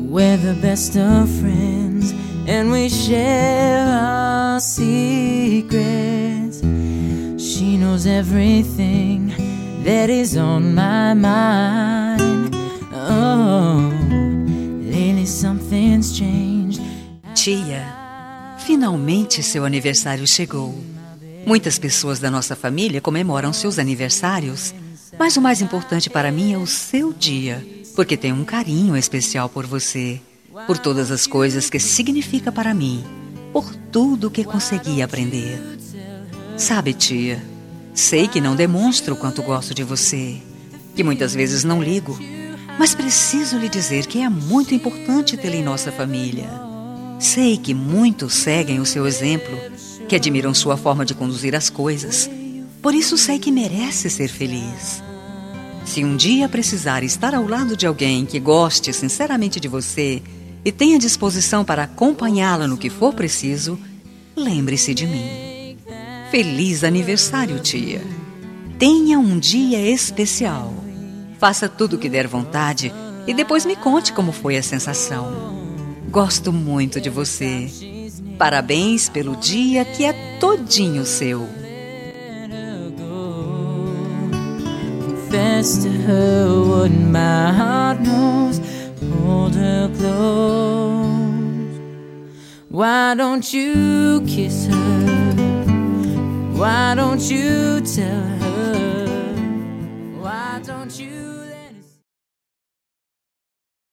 We're the best of friends, and we share our secrets. She knows everything that is on my mind. Oh, lately something's changed. Tia, finalmente seu aniversário chegou. Muitas pessoas da nossa família comemoram seus aniversários, mas o mais importante para mim é o seu dia, porque tenho um carinho especial por você, por todas as coisas que significa para mim, por tudo que consegui aprender. Sabe, tia, sei que não demonstro o quanto gosto de você, que muitas vezes não ligo, mas preciso lhe dizer que é muito importante tê-la em nossa família. Sei que muitos seguem o seu exemplo, que admiram sua forma de conduzir as coisas. Por isso sei que merece ser feliz. Se um dia precisar estar ao lado de alguém que goste sinceramente de você e tenha disposição para acompanhá-la no que for preciso, lembre-se de mim. Feliz aniversário, tia. Tenha um dia especial. Faça tudo o que der vontade e depois me conte como foi a sensação. Gosto muito de você. Parabéns pelo dia que é todinho seu. Confess to her what my heart knows. Hold her close. Why don't you kiss her? Why don't you tell her